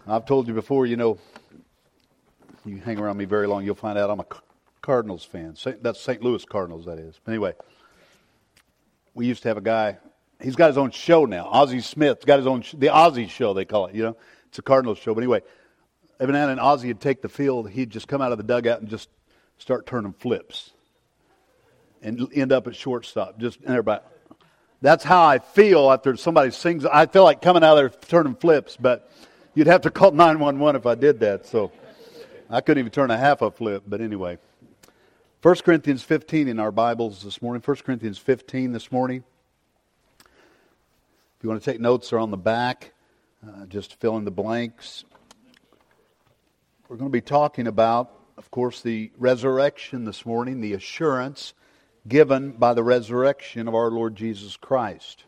I've told you before, you hang around me very long, you'll find out I'm a Cardinals fan. That's St. Louis Cardinals, that is. But anyway, we used to have a guy, he's got his own show now. Ozzie Smith's got his own, the Ozzie show they call it, It's a Cardinals show. But anyway, every now and then Ozzie would take the field, he'd just come out of the dugout and just start turning flips. And end up at shortstop. And everybody. That's how I feel after somebody sings. I feel like coming out of there turning flips, but you'd have to call 911 if I did that. So I couldn't even turn a half a flip. But anyway, 1 Corinthians 15 in our Bibles this morning. 1 Corinthians 15 this morning. If you want to take notes, they're on the back. Just fill in the blanks. We're going to be talking about, of course, the resurrection this morning, the assurance given by the resurrection of our Lord Jesus Christ.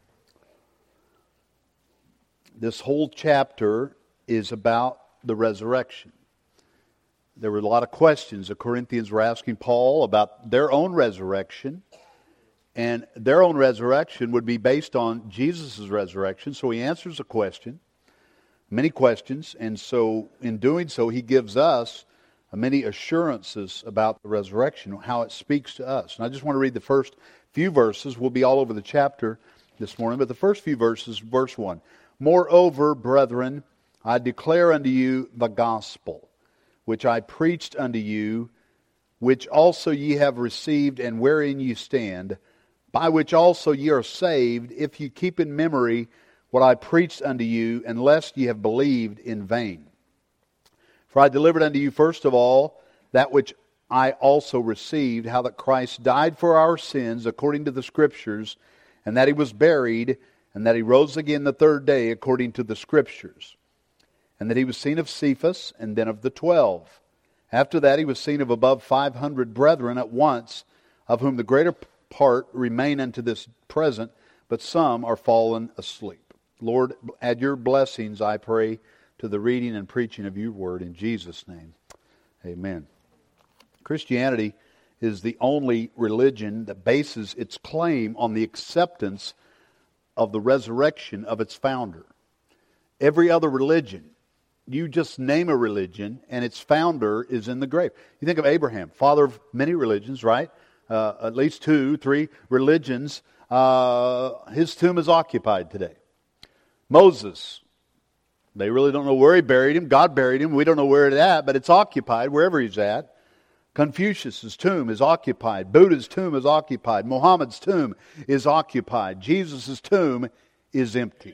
This whole chapter is about the resurrection. There were a lot of questions the Corinthians were asking Paul about their own resurrection, and their own resurrection would be based on Jesus' resurrection. So he answers a question, many questions, and so in doing so he gives us many assurances about the resurrection, how it speaks to us. And I just want to read the first few verses. We'll be all over the chapter this morning, but the first few verses, verse 1. Moreover, brethren, I declare unto you the gospel, which I preached unto you, which also ye have received, and wherein ye stand, by which also ye are saved, if ye keep in memory what I preached unto you, unless ye have believed in vain. For I delivered unto you first of all that which I also received, how that Christ died for our sins according to the Scriptures, and that He was buried, and that He rose again the third day according to the Scriptures, and that He was seen of Cephas, and then of the 12. After that He was seen of above 500 brethren at once, of whom the greater part remain unto this present, but some are fallen asleep. Lord, add your blessings, I pray, to the reading and preaching of your word in Jesus' name. Amen. Christianity is the only religion that bases its claim on the acceptance of the resurrection of its founder. Every other religion, you just name a religion and its founder is in the grave. You think of Abraham, father of many religions, right? At least 2, 3 religions. His tomb is occupied today. Moses, they really don't know where he buried him. God buried him. We don't know where it's at, but it's occupied wherever he's at. Confucius' tomb is occupied. Buddha's tomb is occupied. Muhammad's tomb is occupied. Jesus' tomb is empty.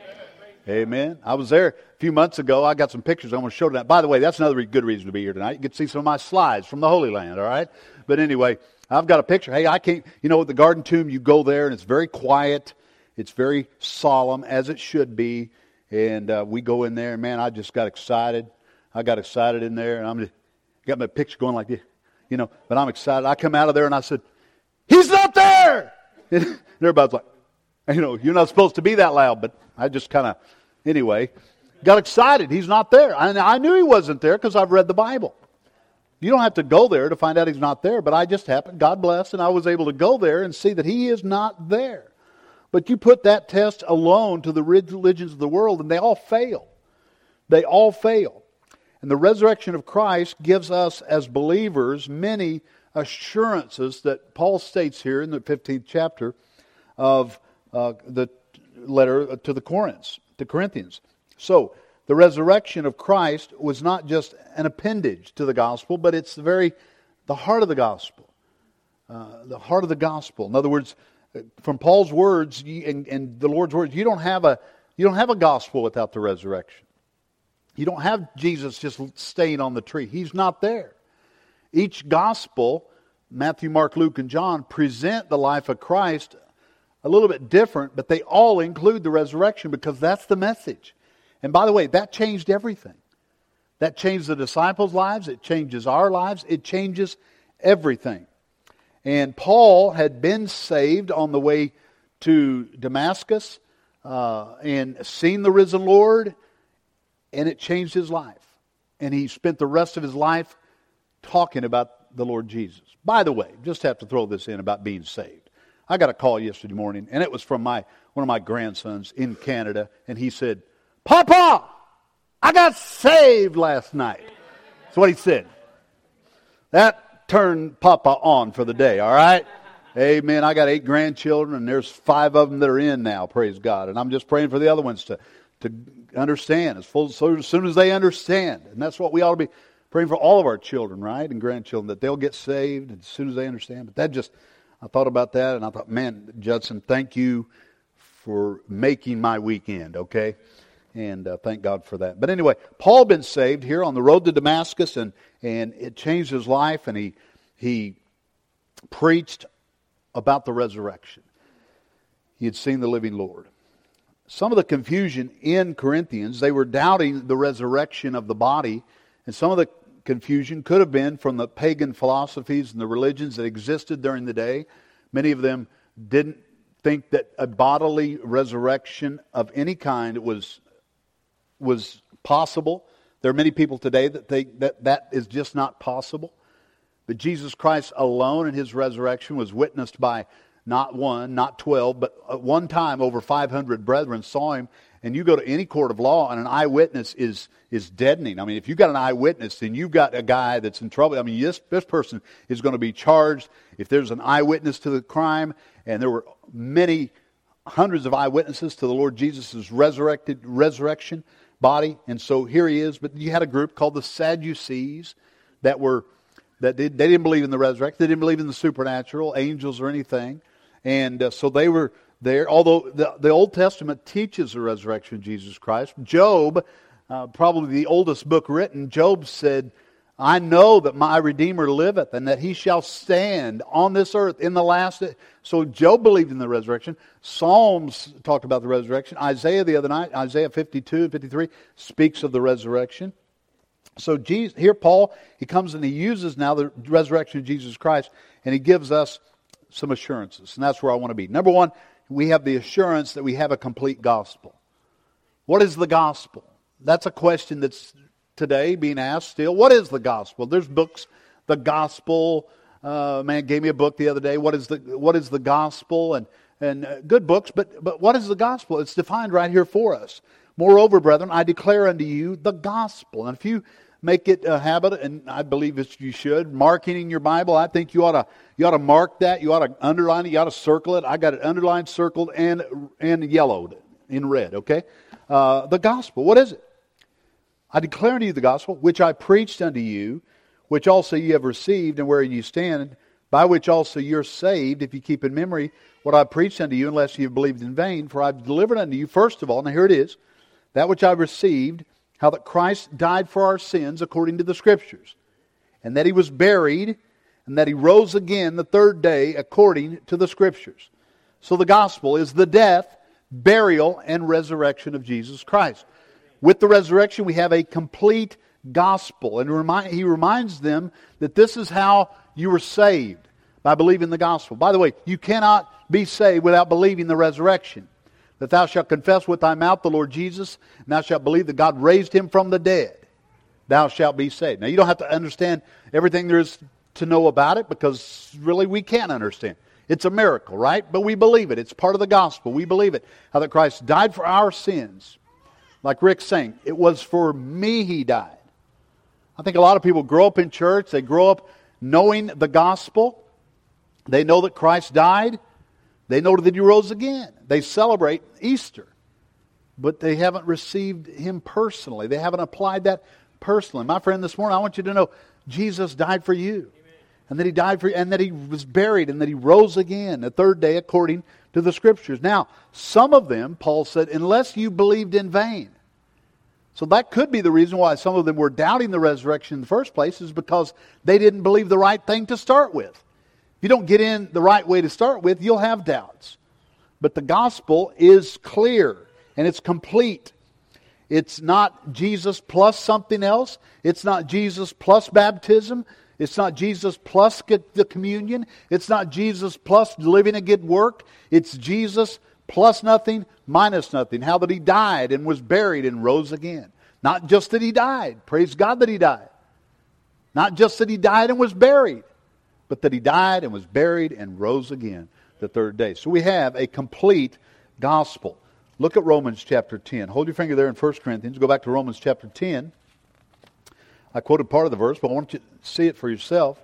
Amen. I was there a few months ago. I got some pictures I'm going to show tonight. By the way, that's another good reason to be here tonight. You get to see some of my slides from the Holy Land, all right? But anyway, I've got a picture. Hey, I can't, the Garden Tomb, you go there and it's very quiet. It's very solemn, as it should be. And we go in there, and man, I just got excited. I got excited in there, and got my picture going like this, but I'm excited. I come out of there, and I said, "He's not there!" And everybody's like, you're not supposed to be that loud, but I just kind of, anyway, got excited. He's not there. And I knew he wasn't there because I've read the Bible. You don't have to go there to find out he's not there, but I just happened, God bless, and I was able to go there and see that he is not there. But you put that test alone to the religions of the world, and they all fail. They all fail. And the resurrection of Christ gives us, as believers, many assurances that Paul states here in the 15th chapter of the letter to the Corinthians. So, the resurrection of Christ was not just an appendage to the gospel, but it's the heart of the gospel. The heart of the gospel. In other words, from Paul's words and the Lord's words, you don't have a gospel without the resurrection. You don't have Jesus just staying on the tree. He's not there. Each gospel, Matthew, Mark, Luke, and John, present the life of Christ a little bit different, but they all include the resurrection because that's the message. And by the way, that changed everything. That changed the disciples' lives. It changes our lives. It changes everything. And Paul had been saved on the way to Damascus and seen the risen Lord, and it changed his life. And he spent the rest of his life talking about the Lord Jesus. By the way, just have to throw this in about being saved. I got a call yesterday morning, and it was from one of my grandsons in Canada, and he said, "Papa, I got saved last night. That's what he said. That turned Papa on for the day, all right? Amen. I got 8 grandchildren, and there's 5 of them that are in now, praise God. And I'm just praying for the other ones to understand, so as soon as they understand. And that's what we ought to be praying for all of our children, right, and grandchildren, that they'll get saved as soon as they understand. But I thought about that, and I thought, man, Judson, thank you for making my weekend, okay? And thank God for that. But anyway, Paul had been saved here on the road to Damascus, and it changed his life, and he preached about the resurrection. He had seen the living Lord. Some of the confusion in Corinthians, they were doubting the resurrection of the body, and some of the confusion could have been from the pagan philosophies and the religions that existed during the day. Many of them didn't think that a bodily resurrection of any kind was possible. There are many people today that think that is just not possible. But Jesus Christ alone and His resurrection was witnessed by not 1, not 12, but at one time over 500 brethren saw Him. And you go to any court of law and an eyewitness is deadening. I mean, if you've got an eyewitness, then you've got a guy that's in trouble. I mean, this person is going to be charged. If there's an eyewitness to the crime, and there were many hundreds of eyewitnesses to the Lord Jesus' resurrection body. And so here He is. But you had a group called the Sadducees that they didn't believe in the resurrection. They didn't believe in the supernatural, angels or anything. And so they were there. Although the Old Testament teaches the resurrection of Jesus Christ. Job, probably the oldest book written, Job said, I know that my Redeemer liveth, and that He shall stand on this earth in the last day. So Job believed in the resurrection. Psalms talked about the resurrection. Isaiah the other night, Isaiah 52 and 53, speaks of the resurrection. So here Paul, he comes and he uses now the resurrection of Jesus Christ, and he gives us some assurances. And that's where I want to be. Number one, we have the assurance that we have a complete gospel. What is the gospel? That's a question that's today being asked still. What is the gospel? There's books, the gospel. Man gave me a book the other day. What is the gospel? And good books, but what is the gospel? It's defined right here for us. Moreover, brethren, I declare unto you the gospel. And if you make it a habit, and I believe that you should, marking your Bible, I think you ought to mark that. You ought to underline it. You ought to circle it. I got it underlined, circled, and yellowed in red. Okay, the gospel. What is it? I declare unto you the gospel, which I preached unto you, which also ye have received, and wherein you stand, by which also you're saved, if you keep in memory what I preached unto you, unless you have believed in vain. For I've delivered unto you, first of all, now here it is, that which I received, how that Christ died for our sins according to the Scriptures, and that He was buried, and that He rose again the third day according to the Scriptures. So the gospel is the death, burial, and resurrection of Jesus Christ. With the resurrection, we have a complete gospel. And he reminds them that this is how you were saved, by believing the gospel. By the way, you cannot be saved without believing the resurrection. That thou shalt confess with thy mouth the Lord Jesus, and thou shalt believe that God raised Him from the dead. Thou shalt be saved. Now, you don't have to understand everything there is to know about it, because really we can't understand. It's a miracle, right? But we believe it. It's part of the gospel. We believe it. How that Christ died for our sins. Like Rick's saying, it was for me He died. I think a lot of people grow up in church. They grow up knowing the gospel. They know that Christ died. They know that He rose again. They celebrate Easter. But they haven't received Him personally. They haven't applied that personally. My friend, this morning I want you to know Jesus died for you. Amen. And that He died for you, and that He was buried, and that He rose again the third day according to the Scriptures. Now, some of them, Paul said, unless you believed in vain. So that could be the reason why some of them were doubting the resurrection in the first place, is because they didn't believe the right thing to start with. If you don't get in the right way to start with, you'll have doubts. But the gospel is clear and it's complete. It's not Jesus plus something else. It's not Jesus plus baptism. It's not Jesus plus the communion. It's not Jesus plus living a good work. It's Jesus plus nothing, minus nothing. How that He died and was buried and rose again. Not just that He died. Praise God that He died. Not just that He died and was buried, but that He died and was buried and rose again the third day. So we have a complete gospel. Look at Romans chapter 10. Hold your finger there in 1 Corinthians. Go back to Romans chapter 10. I quoted part of the verse, but I want you to see it for yourself.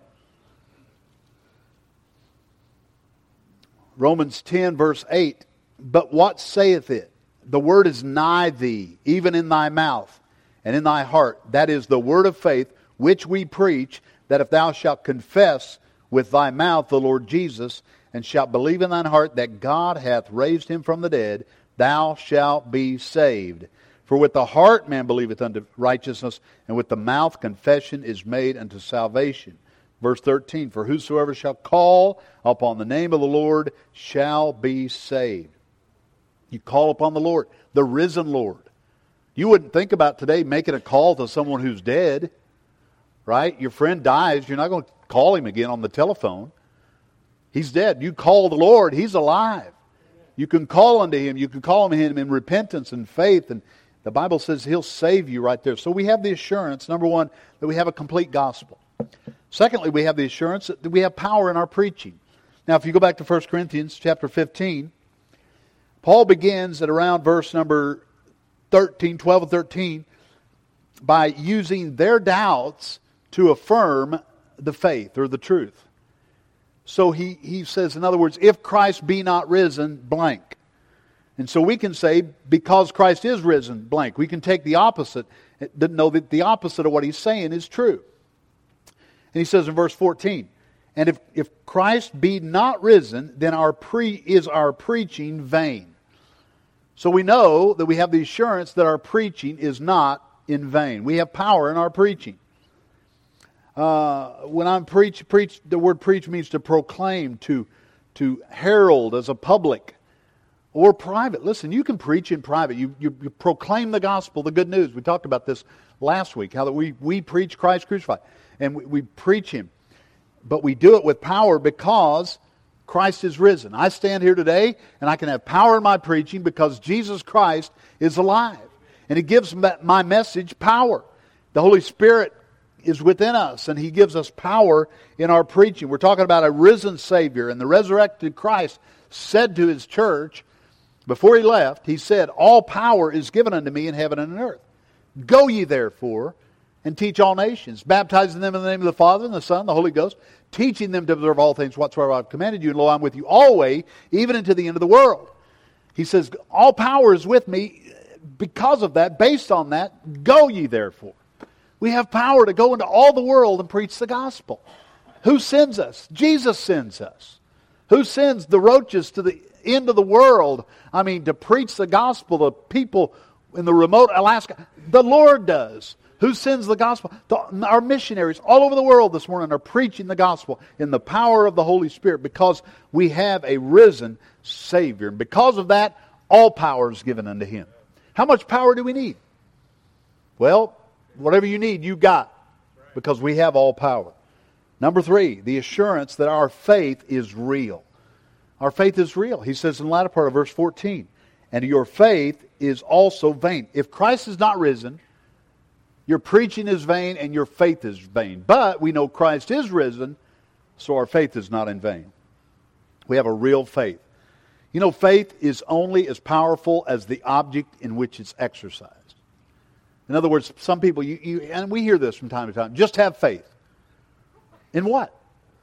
Romans 10, verse 8. But what saith it? The word is nigh thee, even in thy mouth and in thy heart. That is the word of faith, which we preach, that if thou shalt confess with thy mouth the Lord Jesus, and shalt believe in thine heart that God hath raised him from the dead, thou shalt be saved. For with the heart man believeth unto righteousness, and with the mouth confession is made unto salvation. Verse 13, for whosoever shall call upon the name of the Lord shall be saved. You call upon the Lord, the risen Lord. You wouldn't think about today making a call to someone who's dead, right? Your friend dies, you're not going to call him again on the telephone. He's dead. You call the Lord, He's alive. You can call unto Him. You can call on Him in repentance and faith. And the Bible says He'll save you right there. So we have the assurance, number one, that we have a complete gospel. Secondly, we have the assurance that we have power in our preaching. Now, if you go back to 1 Corinthians chapter 15, Paul begins at around verse number 13, 12 and 13, by using their doubts to affirm the faith or the truth. So he says, in other words, if Christ be not risen, blank. And so we can say, because Christ is risen, blank. We can take the opposite, know that the opposite of what he's saying is true. And he says in verse 14, and if Christ be not risen, then our preaching vain. So we know that we have the assurance that our preaching is not in vain. We have power in our preaching. When I'm preach, the word preach means to proclaim, to herald as a public or private. Listen, you can preach in private. You proclaim the gospel, the good news. We talked about this last week, how that we preach Christ crucified. And we preach Him. But we do it with power because Christ is risen. I stand here today and I can have power in my preaching because Jesus Christ is alive. And He gives my message power. The Holy Spirit is within us, and He gives us power in our preaching. We're talking about a risen Savior, and the resurrected Christ said to His church, before He left, He said, all power is given unto me in heaven and on earth. Go ye therefore, and teach all nations, baptizing them in the name of the Father, and the Son, and the Holy Ghost, teaching them to observe all things whatsoever I have commanded you, and lo, I'm with you always, even unto the end of the world. He says, all power is with me. Because of that, based on that, go ye therefore. We have power to go into all the world and preach the gospel. Who sends us? Jesus sends us. Who sends the roaches to the end of the world? I mean, to preach the gospel to people in the remote Alaska. The Lord does. Who sends the gospel? Our missionaries all over the world this morning are preaching the gospel in the power of the Holy Spirit because we have a risen Savior. And because of that, all power is given unto Him. How much power do we need? Well, whatever you need, you got. Because we have all power. Number 3, the assurance that our faith is real. Our faith is real. He says in the latter part of verse 14, and your faith is also vain. If Christ is not risen, your preaching is vain and your faith is vain. But we know Christ is risen, so our faith is not in vain. We have a real faith. You know, faith is only as powerful as the object in which it's exercised. In other words, some people, and we hear this from time to time, just have faith. In what?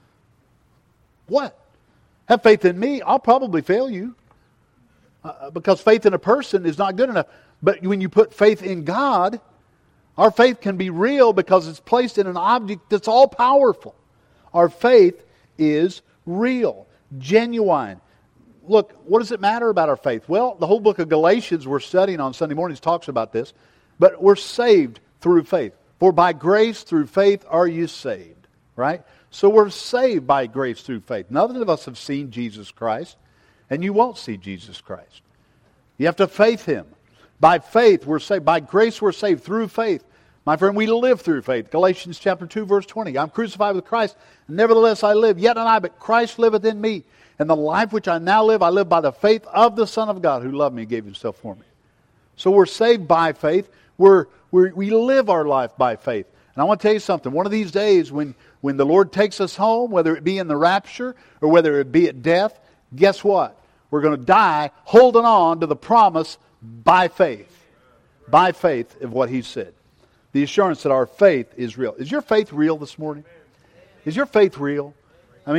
What? Have faith in me, I'll probably fail you. Because faith in a person is not good enough. But when you put faith in God, our faith can be real because it's placed in an object that's all powerful. Our faith is real, genuine. Look, what does it matter about our faith? Well, the whole book of Galatians we're studying on Sunday mornings talks about this. But we're saved through faith. For by grace through faith are you saved. Right? So we're saved by grace through faith. None of us have seen Jesus Christ. And you won't see Jesus Christ. You have to faith Him. By faith we're saved. By grace we're saved through faith. My friend, we live through faith. Galatians chapter 2, verse 20. I'm crucified with Christ. Nevertheless I live. Yet not I, but Christ liveth in me. And the life which I now live, I live by the faith of the Son of God who loved me and gave Himself for me. So we're saved by faith. We live our life by faith. And I want to tell you something. One of these days when the Lord takes us home, whether it be in the rapture or whether it be at death, guess what? We're going to die holding on to the promise by faith. By faith of what He said. The assurance that our faith is real. Is your faith real this morning? Is your faith real? I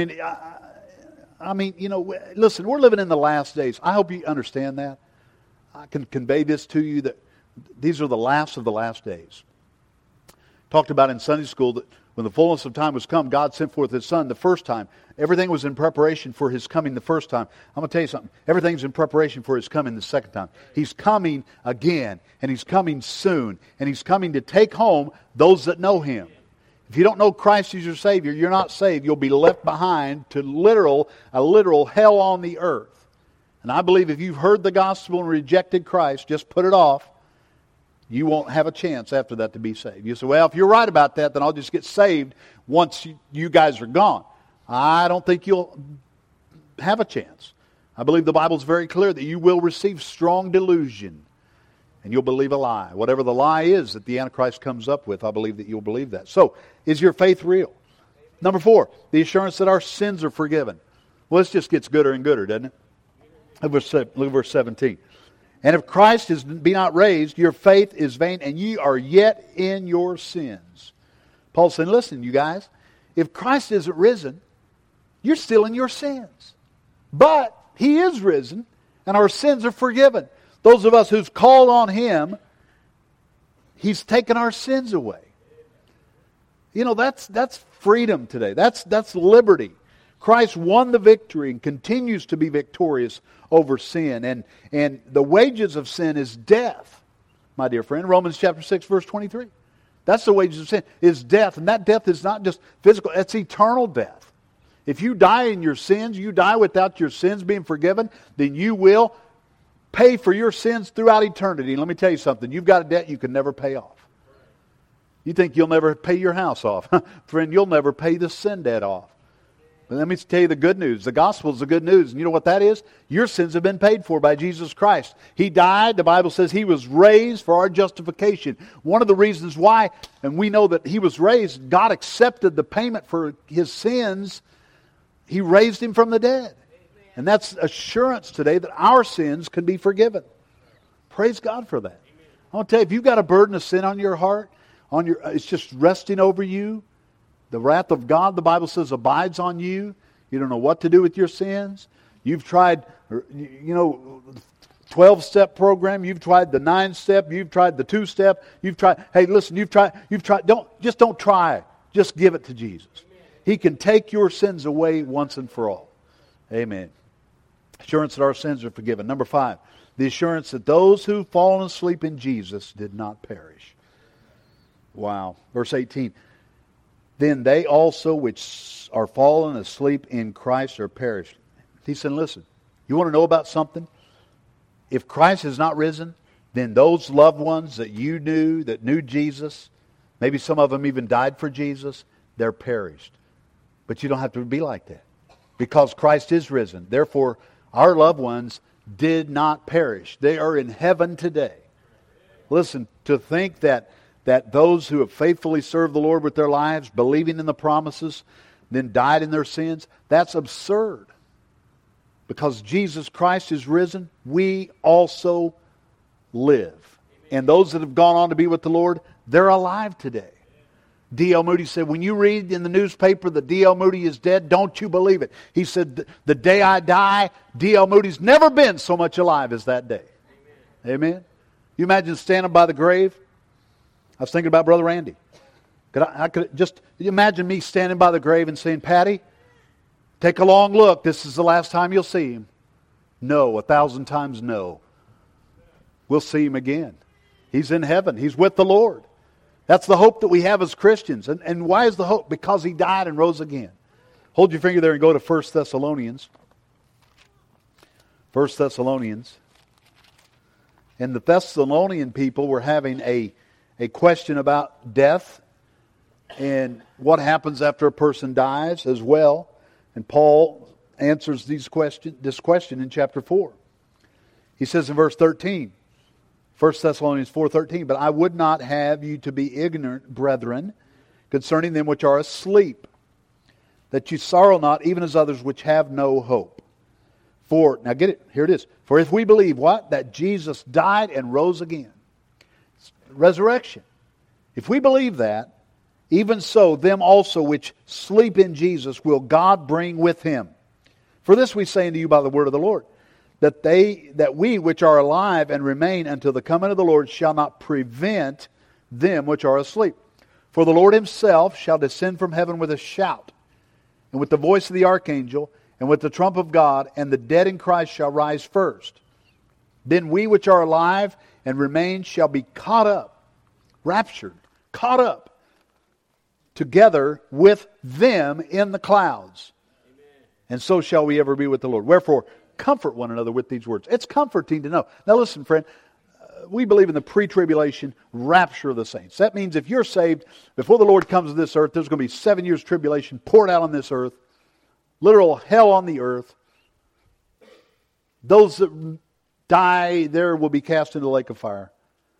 mean, you know, listen, we're living in the last days. I hope you understand that. I can convey this to you that these are the last of the last days. Talked about in Sunday school that when the fullness of time was come, God sent forth His Son the first time. Everything was in preparation for His coming the first time. I'm going to tell you something. Everything's in preparation for His coming the second time. He's coming again, and He's coming soon, and He's coming to take home those that know Him. If you don't know Christ as your Savior, you're not saved. You'll be left behind to a literal hell on the earth. And I believe if you've heard the gospel and rejected Christ, just put it off, you won't have a chance after that to be saved. You say, well, if you're right about that, then I'll just get saved once you guys are gone. I don't think you'll have a chance. I believe the Bible's very clear that you will receive strong delusion and you'll believe a lie. Whatever the lie is that the Antichrist comes up with, I believe that you'll believe that. So, is your faith real? Number 4, the assurance that our sins are forgiven. Well, this just gets gooder and gooder, doesn't it? Look at verse 17. And if Christ be not raised, your faith is vain, and ye are yet in your sins. Paul's saying, listen, you guys, if Christ isn't risen, you're still in your sins. But He is risen, and our sins are forgiven. Those of us who've called on Him, He's taken our sins away. You know, that's freedom today. That's liberty. Christ won the victory and continues to be victorious over sin. And the wages of sin is death, my dear friend. Romans chapter 6, verse 23. That's the wages of sin, is death. And that death is not just physical, it's eternal death. If you die in your sins, you die without your sins being forgiven, then you will pay for your sins throughout eternity. And let me tell you something, you've got a debt you can never pay off. You think you'll never pay your house off. Friend, you'll never pay the sin debt off. But let me tell you the good news. The gospel is the good news. And you know what that is? Your sins have been paid for by Jesus Christ. He died. The Bible says He was raised for our justification. One of the reasons why, and we know that He was raised, God accepted the payment for His sins. He raised Him from the dead. And that's assurance today that our sins can be forgiven. Praise God for that. I want to tell you, if you've got a burden of sin on your heart, it's just resting over you, the wrath of God, the Bible says, abides on you. You don't know what to do with your sins. You've tried, 12-step program. You've tried the 9-step. You've tried the 2-step. You've tried, hey, listen, you've tried. Don't try. Just give it to Jesus. He can take your sins away once and for all. Amen. Assurance that our sins are forgiven. Number 5, the assurance that those who've fallen asleep in Jesus did not perish. Wow. Verse 18. Then they also which are fallen asleep in Christ are perished. He said, listen, you want to know about something? If Christ has not risen, then those loved ones that you knew, that knew Jesus, maybe some of them even died for Jesus, they're perished. But you don't have to be like that. Because Christ is risen. Therefore, our loved ones did not perish. They are in heaven today. Listen, to think that those who have faithfully served the Lord with their lives, believing in the promises, then died in their sins, that's absurd. Because Jesus Christ is risen, we also live. And those that have gone on to be with the Lord, they're alive today. D.L. Moody said, when you read in the newspaper that D.L. Moody is dead, don't you believe it. He said, the day I die, D.L. Moody's never been so much alive as that day. Amen. You imagine standing by the grave? I was thinking about Brother Randy. I could just imagine me standing by the grave and saying, Patty, take a long look. This is the last time you'll see him. No, 1,000 times no. We'll see him again. He's in heaven. He's with the Lord. That's the hope that we have as Christians. And why is the hope? Because He died and rose again. Hold your finger there and go to 1 Thessalonians. 1 Thessalonians. And the Thessalonian people were having a question about death and what happens after a person dies as well. And Paul answers this question in chapter 4. He says in verse 13, 1 Thessalonians 4:13, but I would not have you to be ignorant, brethren, concerning them which are asleep, that you sorrow not, even as others which have no hope. Now get it, here it is. For if we believe what? That Jesus died and rose again. Resurrection. If we believe that, even so, them also which sleep in Jesus will God bring with Him. For this we say unto you by the word of the Lord, that we which are alive and remain until the coming of the Lord shall not prevent them which are asleep. For the Lord Himself shall descend from heaven with a shout, and with the voice of the archangel, and with the trump of God, and the dead in Christ shall rise first. Then we which are alive and remain shall be caught up, raptured, caught up, together with them in the clouds. Amen. And so shall we ever be with the Lord. Wherefore, comfort one another with these words. It's comforting to know. Now listen, friend, we believe in the pre-tribulation rapture of the saints. That means if you're saved, before the Lord comes to this earth, there's going to be 7 years tribulation poured out on this earth. Literal hell on the earth. Those that die there will be cast into the lake of fire.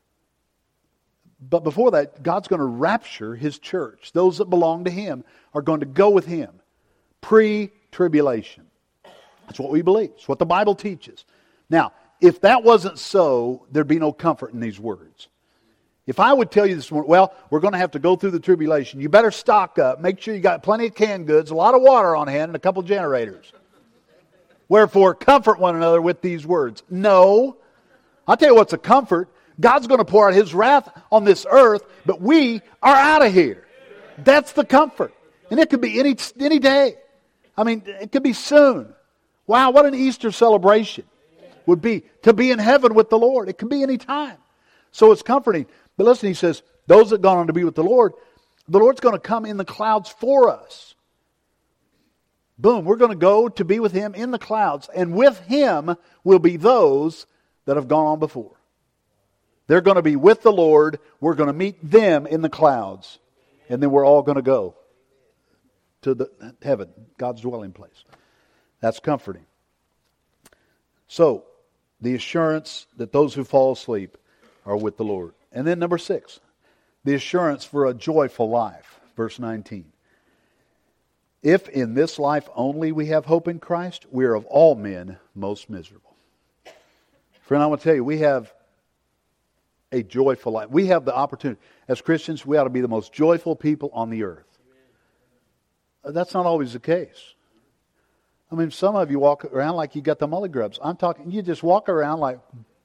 But before that, God's going to rapture His church. Those that belong to Him are going to go with Him. Pre-tribulation. That's what we believe. It's what the Bible teaches. Now, if that wasn't so, there'd be no comfort in these words. If I would tell you this morning, well, we're going to have to go through the tribulation. You better stock up. Make sure you got plenty of canned goods, a lot of water on hand, and a couple generators. Wherefore, comfort one another with these words. No. I'll tell you what's a comfort. God's going to pour out His wrath on this earth, but we are out of here. That's the comfort. And it could be any day. I mean, it could be soon. Wow, what an Easter celebration would be to be in heaven with the Lord. It could be any time. So it's comforting. But listen, He says, those that gone on to be with the Lord's going to come in the clouds for us. Boom, we're going to go to be with Him in the clouds. And with Him will be those that have gone on before. They're going to be with the Lord. We're going to meet them in the clouds. And then we're all going to go to the heaven, God's dwelling place. That's comforting. So, the assurance that those who fall asleep are with the Lord. And then number 6, the assurance for a joyful life. Verse 19. If in this life only we have hope in Christ, we are of all men most miserable. Friend, I want to tell you, we have a joyful life. We have the opportunity. As Christians, we ought to be the most joyful people on the earth. That's not always the case. I mean, some of you walk around like you got the mully grubs. I'm talking, you just walk around like,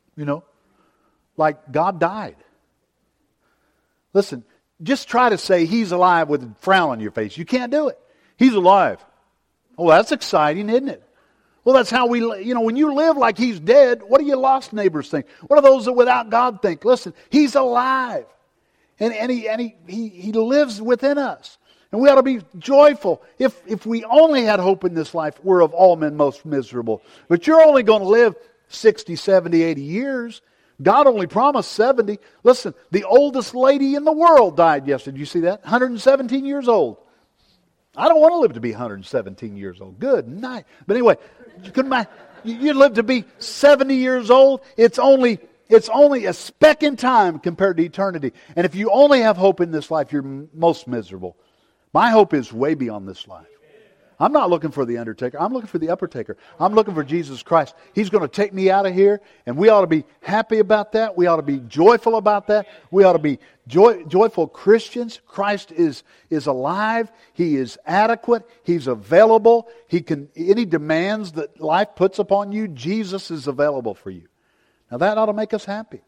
like God died. Listen, just try to say He's alive with a frown on your face. You can't do it. He's alive. Oh, that's exciting, isn't it? Well, that's how we, when you live like He's dead, what do your lost neighbors think? What do those that without God think? Listen, He's alive. And he lives within us. And we ought to be joyful. If we only had hope in this life, we're of all men most miserable. But you're only going to live 60, 70, 80 years. God only promised 70. Listen, the oldest lady in the world died yesterday. Did you see that? 117 years old. I don't want to live to be 117 years old. Good night. But anyway, you live to be 70 years old. It's only a speck in time compared to eternity. And if you only have hope in this life, you're most miserable. My hope is way beyond this life. I'm not looking for the undertaker. I'm looking for the uppertaker. I'm looking for Jesus Christ. He's going to take me out of here, and we ought to be happy about that. We ought to be joyful about that. We ought to be joyful Christians. Christ is alive. He is adequate. He's available. Any demands that life puts upon you, Jesus is available for you. Now that ought to make us happy.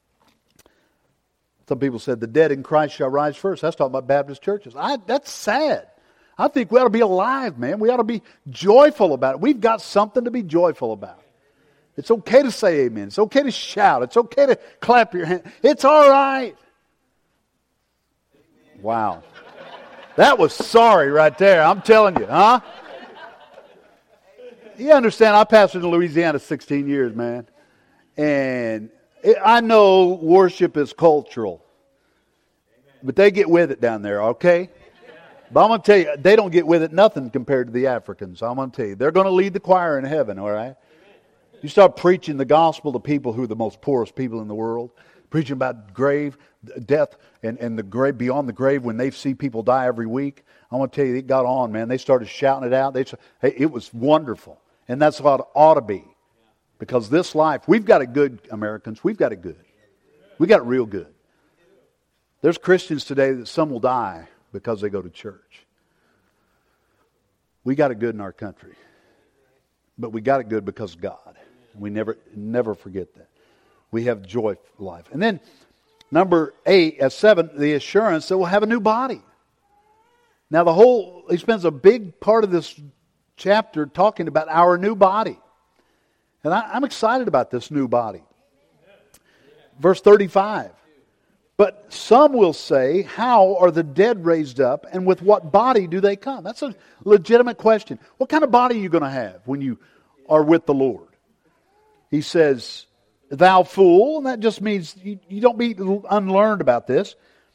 Some people said the dead in Christ shall rise first. That's talking about Baptist churches. That's sad. I think we ought to be alive, man. We ought to be joyful about it. We've got something to be joyful about. It's okay to say amen. It's okay to shout. It's okay to clap your hands. It's all right. Wow. That was sorry right there. I'm telling you, huh? You understand, I pastored in Louisiana 16 years, man. And I know worship is cultural. But they get with it down there, okay? But I'm going to tell you, they don't get with it nothing compared to the Africans. I'm going to tell you, they're going to lead the choir in heaven, all right? You start preaching the gospel to people who are the most poorest people in the world, preaching about grave, death, and the grave, beyond the grave when they see people die every week. I want to tell you, it got on, man. They started shouting it out. Hey, it was wonderful. And that's what it ought to be. Because this life, we've got it good, Americans. We've got it good. We got it real good. There's Christians today that some will die because they go to church. We got it good in our country. But we got it good because of God. We never forget that. We have joy for life. And then number 7, the assurance that we'll have a new body. Now he spends a big part of this chapter talking about our new body. And I'm excited about this new body. Verse 35. But some will say, how are the dead raised up, and with what body do they come? That's a legitimate question. What kind of body are you going to have when you are with the Lord? He says, thou fool, and that just means you don't be unlearned about this,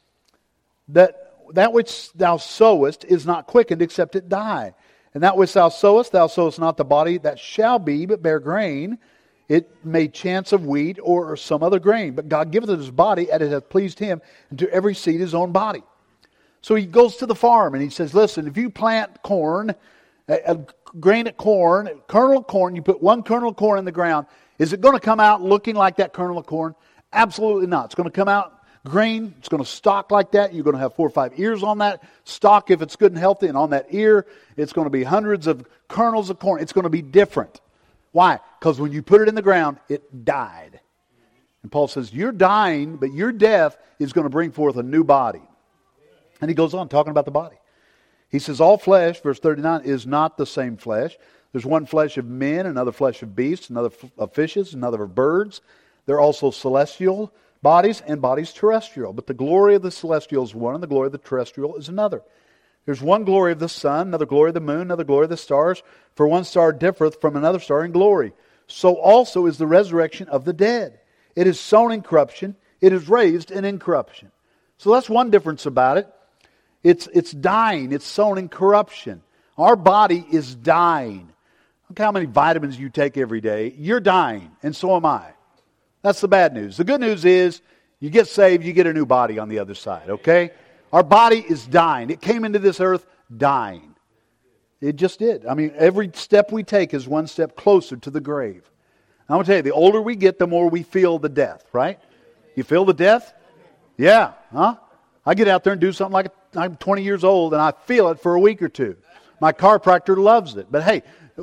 that which thou sowest is not quickened except it die. And that which thou sowest not the body that shall be, but bear grain. It may chance of wheat or some other grain. But God giveth it his body, as it hath pleased him, and to every seed his own body. So he goes to the farm and he says, listen, if you plant corn, a grain of corn, a kernel of corn, you put one kernel of corn in the ground, is it going to come out looking like that kernel of corn? Absolutely not. It's going to come out grain. It's going to stalk like that. You're going to have 4 or 5 ears on that stalk if it's good and healthy. And on that ear, it's going to be hundreds of kernels of corn. It's going to be different. Why? Because when you put it in the ground, it died. And Paul says, you're dying, but your death is going to bring forth a new body. And he goes on talking about the body. He says, all flesh, verse 39, is not the same flesh. There's one flesh of men, another flesh of beasts, another of fishes, another of birds. There are also celestial bodies and bodies terrestrial. But the glory of the celestial is one, and the glory of the terrestrial is another. There's one glory of the sun, another glory of the moon, another glory of the stars. For one star differeth from another star in glory. So also is the resurrection of the dead. It is sown in corruption, it is raised in incorruption. So that's one difference about it. It's dying, it's sown in corruption. Our body is dying. Look how many vitamins you take every day. You're dying, and so am I. That's the bad news. The good news is, you get saved, you get a new body on the other side, okay? Our body is dying. It came into this earth dying. It just did. I mean, every step we take is one step closer to the grave. I'm going to tell you, the older we get, the more we feel the death, right? You feel the death? Yeah, huh? I get out there and do something like I'm 20 years old and I feel it for a week or two. My chiropractor loves it. But hey,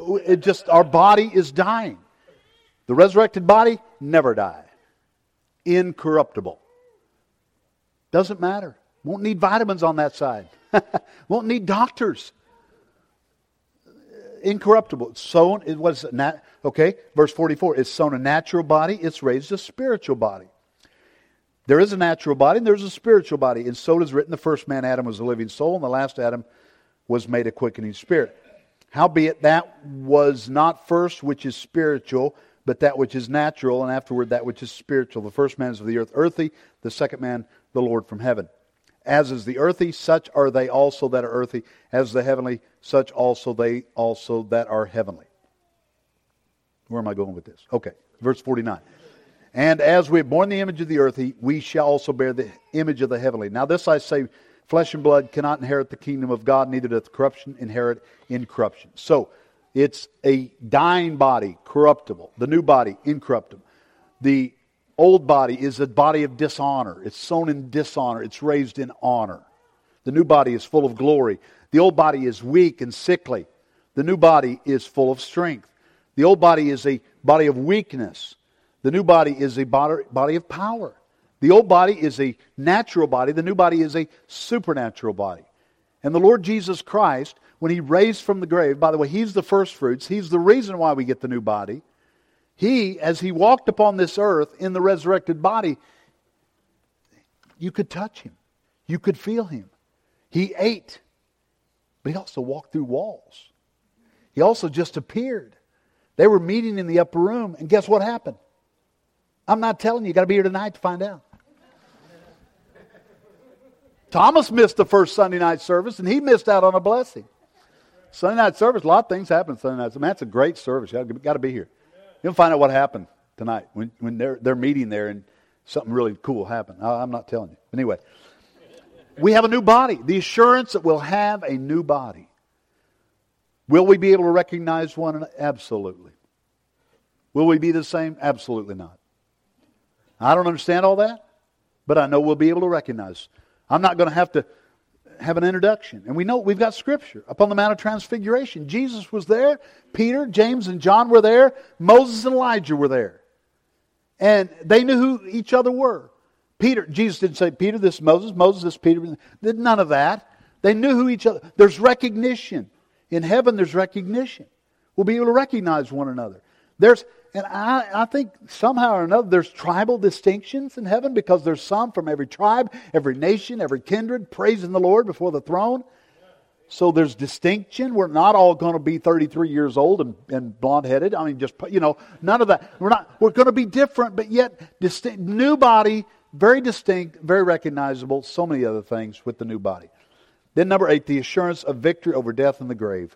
our body is dying. The resurrected body, never die. Incorruptible. Doesn't matter. Won't need vitamins on that side. Won't need doctors. Incorruptible. It's sown, verse 44. It's sown a natural body, it's raised a spiritual body. There is a natural body and there's a spiritual body. And so it is written, the first man, Adam, was a living soul, and the last Adam was made a quickening spirit. Howbeit that was not first which is spiritual, but that which is natural, and afterward that which is spiritual. The first man is of the earth, earthy, the second man, the Lord from heaven. As is the earthy, such are they also that are earthy. As the heavenly, such also they also that are heavenly. Where am I going with this? Okay, verse 49. And as we have borne the image of the earthy, we shall also bear the image of the heavenly. Now this I say, flesh and blood cannot inherit the kingdom of God, neither doth corruption inherit incorruption. So, it's a dying body, corruptible. The new body, incorruptible. The old body is a body of dishonor. It's sown in dishonor. It's raised in honor. The new body is full of glory. The old body is weak and sickly. The new body is full of strength. The old body is a body of weakness. The new body is a body of power. The old body is a natural body. The new body is a supernatural body. And the Lord Jesus Christ, when He raised from the grave, by the way, He's the first fruits. He's the reason why we get the new body. He, as He walked upon this earth in the resurrected body, you could touch Him. You could feel Him. He ate, but He also walked through walls. He also just appeared. They were meeting in the upper room, and guess what happened? I'm not telling you. You've got to be here tonight to find out. Thomas missed the first Sunday night service, and he missed out on a blessing. Sunday night service, a lot of things happen Sunday night. Man, that's a great service. You've got to be here. You'll find out what happened tonight when they're meeting there and something really cool happened. I'm not telling you. Anyway, we have a new body. The assurance that we'll have a new body. Will we be able to recognize one another? Absolutely. Will we be the same? Absolutely not. I don't understand all that, but I know we'll be able to recognize. I'm not going to have an introduction. And we know we've got Scripture. Up on the Mount of Transfiguration, Jesus was there. Peter, James, and John were there. Moses and Elijah were there. And they knew who each other were. Jesus didn't say, Peter, this is Moses. Moses, this is Peter. None of that. They knew who each other. There's recognition. In heaven, there's recognition. We'll be able to recognize one another. And I think somehow or another there's tribal distinctions in heaven because there's some from every tribe, every nation, every kindred praising the Lord before the throne. So there's distinction. We're not all going to be 33 years old and blonde-headed. I mean, just, none of that. We're going to be different, but yet distinct. New body, very distinct, very recognizable. So many other things with the new body. Then number 8, the assurance of victory over death and the grave.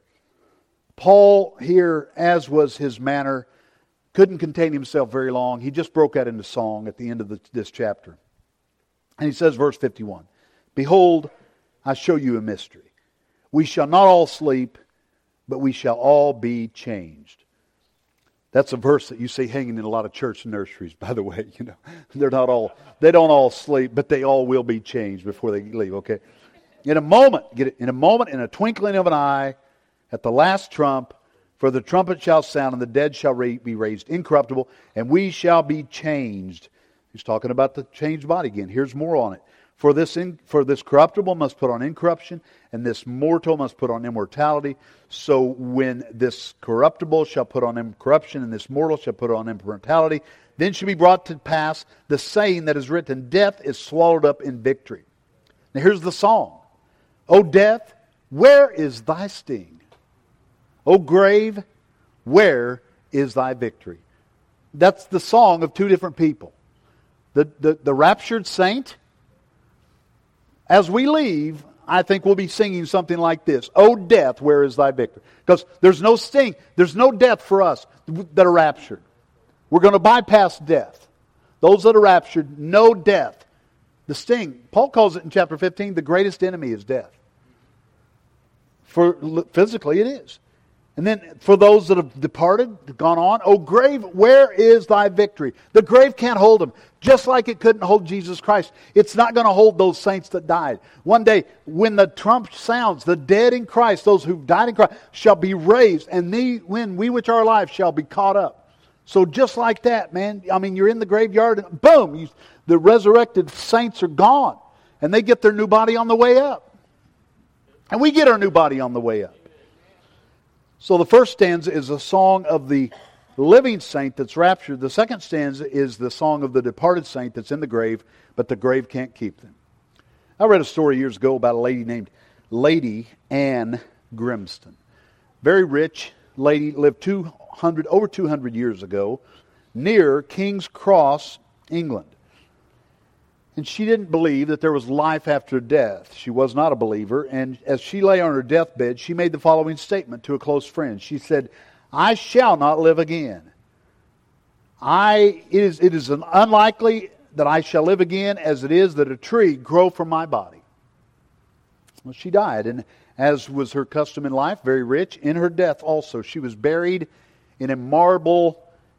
Paul here, as was his manner, couldn't contain himself very long. He just broke out into song at the end of this chapter. And he says, verse 51, Behold, I show you a mystery. We shall not all sleep, but we shall all be changed. That's a verse that you see hanging in a lot of church nurseries, by the way. They don't all sleep, but they all will be changed before they leave, okay? In a moment, in a twinkling of an eye, at the last trump, for the trumpet shall sound, and the dead shall be raised incorruptible, and we shall be changed. He's talking about the changed body again. Here's more on it. For this corruptible must put on incorruption, and this mortal must put on immortality. So when this corruptible shall put on incorruption, and this mortal shall put on immortality, then shall be brought to pass the saying that is written, Death is swallowed up in victory. Now here's the song. O death, where is thy sting? O grave, where is thy victory? That's the song of two different people. The raptured saint, as we leave, I think we'll be singing something like this. O death, where is thy victory? Because there's no sting, there's no death for us that are raptured. We're going to bypass death. Those that are raptured, no death. The sting, Paul calls it in chapter 15, the greatest enemy is death. Physically it is. And then for those that have departed, gone on, O grave, where is thy victory? The grave can't hold them. Just like it couldn't hold Jesus Christ. It's not going to hold those saints that died. One day, when the trump sounds, the dead in Christ, those who died in Christ, shall be raised. And when we which are alive shall be caught up. So just like that, man. I mean, you're in the graveyard and boom, the resurrected saints are gone. And they get their new body on the way up. And we get our new body on the way up. So the first stanza is a song of the living saint that's raptured. The second stanza is the song of the departed saint that's in the grave, but the grave can't keep them. I read a story years ago about a lady named Lady Anne Grimston. Very rich lady, lived over 200 years ago near King's Cross, England. And she didn't believe that there was life after death. She was not a believer. And as she lay on her deathbed, she made the following statement to a close friend. She said, I shall not live again. It is unlikely that I shall live again as it is that a tree grow from my body. Well, she died. And as was her custom in life, very rich, in her death also, she was buried in a marble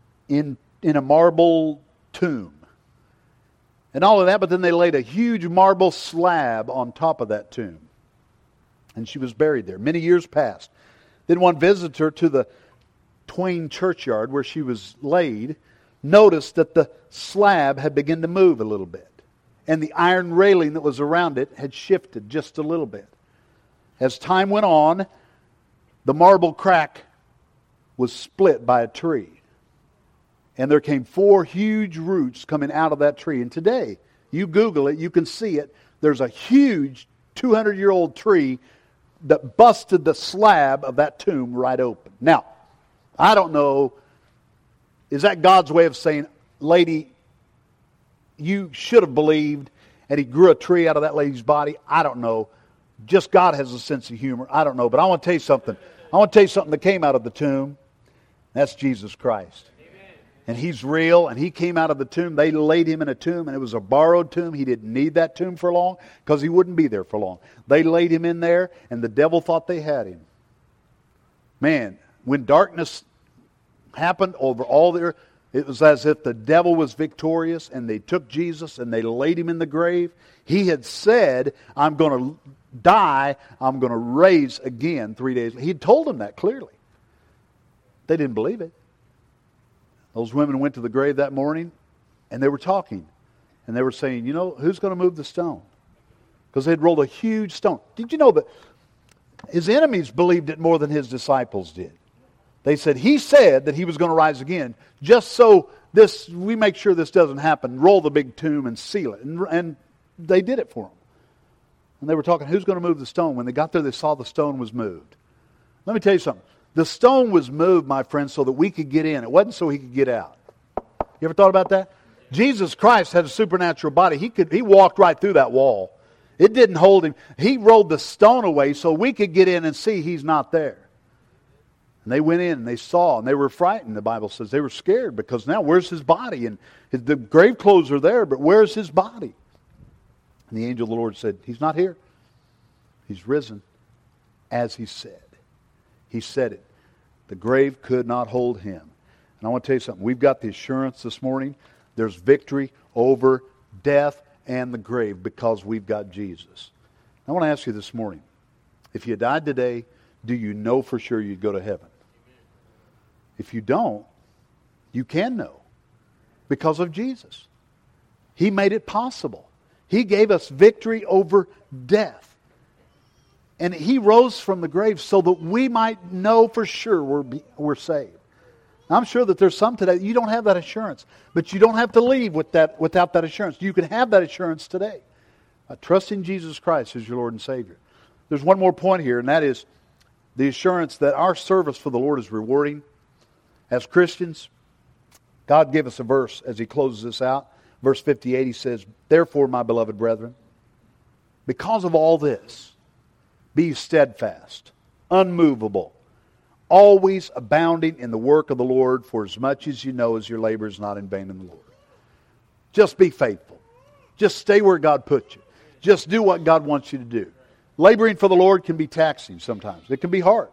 tomb. And all of that, but then they laid a huge marble slab on top of that tomb. And she was buried there. Many years passed. Then one visitor to the Twain churchyard where she was laid noticed that the slab had begun to move a little bit. And the iron railing that was around it had shifted just a little bit. As time went on, the marble crack was split by a tree. And there came 4 huge roots coming out of that tree. And today, you Google it, you can see it. There's a huge 200-year-old tree that busted the slab of that tomb right open. Now, I don't know, is that God's way of saying, lady, you should have believed, and He grew a tree out of that lady's body? I don't know. Just God has a sense of humor. I don't know. But I want to tell you something. I want to tell you something that came out of the tomb. That's Jesus Christ. And He's real, and He came out of the tomb. They laid Him in a tomb, and it was a borrowed tomb. He didn't need that tomb for long because He wouldn't be there for long. They laid Him in there, and the devil thought they had Him. Man, when darkness happened over all the earth, it was as if the devil was victorious, and they took Jesus and they laid him in the grave. He had said, I'm going to die, I'm going to raise again 3 days. He had told them that clearly. They didn't believe it. Those women went to the grave that morning, and they were talking. And they were saying, who's going to move the stone? Because they had rolled a huge stone. Did you know that his enemies believed it more than his disciples did? They said, he said that he was going to rise again, just so we make sure this doesn't happen. Roll the big tomb and seal it. And they did it for him. And they were talking, who's going to move the stone? When they got there, they saw the stone was moved. Let me tell you something. The stone was moved, my friends, so that we could get in. It wasn't so he could get out. You ever thought about that? Jesus Christ had a supernatural body. He walked right through that wall. It didn't hold him. He rolled the stone away so we could get in and see he's not there. And they went in and they saw, and they were frightened, the Bible says. They were scared because now where's his body? And the grave clothes are there, but where's his body? And the angel of the Lord said, he's not here. He's risen as he said. He said it. The grave could not hold him. And I want to tell you something. We've got the assurance this morning. There's victory over death and the grave because we've got Jesus. I want to ask you this morning, if you died today, do you know for sure you'd go to heaven? If you don't, you can know because of Jesus. He made it possible. He gave us victory over death. And He rose from the grave so that we might know for sure we're saved. Now, I'm sure that there's some today, you don't have that assurance. But you don't have to leave without that assurance. You can have that assurance today. Trust in Jesus Christ as your Lord and Savior. There's one more point here, and that is the assurance that our service for the Lord is rewarding. As Christians, God gave us a verse as He closes this out. Verse 58, He says, therefore, my beloved brethren, because of all this, be steadfast, unmovable, always abounding in the work of the Lord, for as much as you know as your labor is not in vain in the Lord. Just be faithful. Just stay where God put you. Just do what God wants you to do. Laboring for the Lord can be taxing sometimes. It can be hard.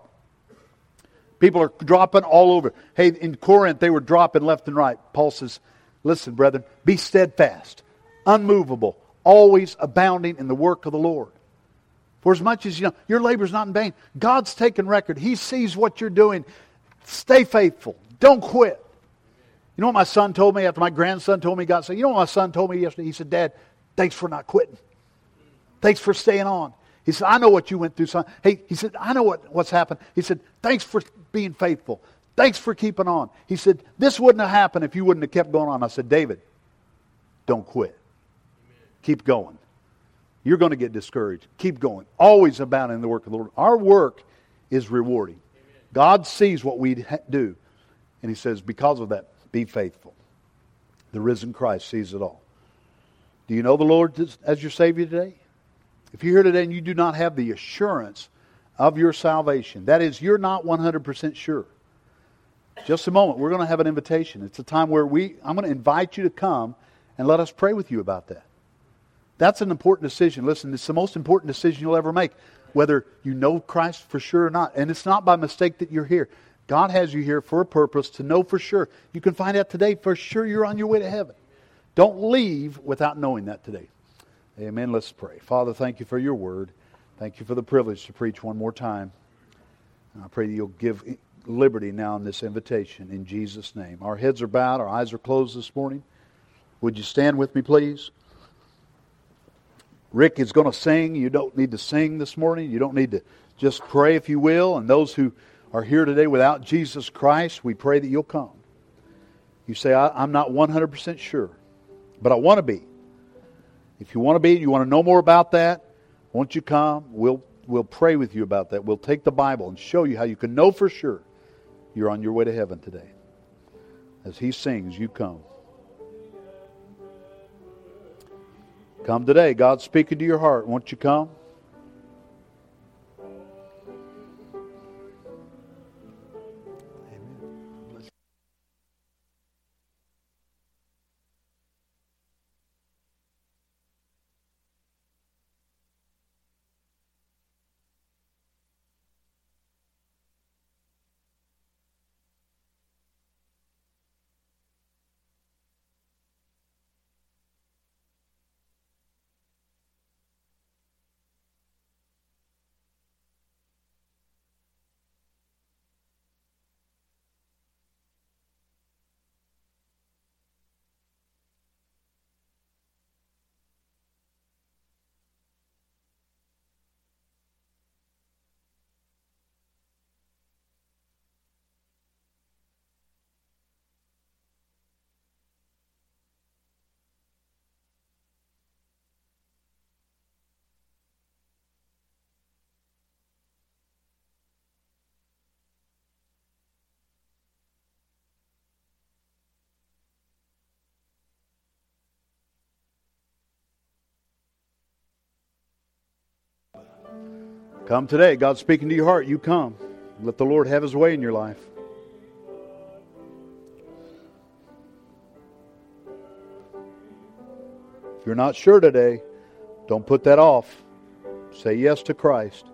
People are dropping all over. Hey, in Corinth, they were dropping left and right. Paul says, listen, brethren, be steadfast, unmovable, always abounding in the work of the Lord. For as much as you know, your labor is not in vain. God's taken record. He sees what you're doing. Stay faithful. Don't quit. You know what my son told me after my grandson told me God said, you know what my son told me yesterday? He said, Dad, thanks for not quitting. Thanks for staying on. He said, I know what you went through, son. Hey, he said, I know what's happened. He said, thanks for being faithful. Thanks for keeping on. He said, this wouldn't have happened if you wouldn't have kept going on. I said, David, don't quit. Keep going. You're going to get discouraged. Keep going. Always abounding in the work of the Lord. Our work is rewarding. God sees what we do. And He says, because of that, be faithful. The risen Christ sees it all. Do you know the Lord as your Savior today? If you're here today and you do not have the assurance of your salvation, that is, you're not 100% sure. Just a moment, we're going to have an invitation. It's a time where I'm going to invite you to come and let us pray with you about that. That's an important decision. Listen, it's the most important decision you'll ever make, whether you know Christ for sure or not. And it's not by mistake that you're here. God has you here for a purpose to know for sure. You can find out today for sure you're on your way to heaven. Don't leave without knowing that today. Amen. Let's pray. Father, thank you for your word. Thank you for the privilege to preach one more time. And I pray that you'll give liberty now in this invitation in Jesus' name. Our heads are bowed. Our eyes are closed this morning. Would you stand with me, please? Rick is going to sing. You don't need to sing this morning. You don't need to just pray if you will. And those who are here today without Jesus Christ, we pray that you'll come. You say, I'm not 100% sure, but I want to be. If you want to be, you want to know more about that, won't you come? We'll pray with you about that. We'll take the Bible and show you how you can know for sure you're on your way to heaven today. As he sings, you come. Come today. God's speaking to your heart. Won't you come? Come today. God's speaking to your heart. You come. Let the Lord have His way in your life. If you're not sure today, don't put that off. Say yes to Christ.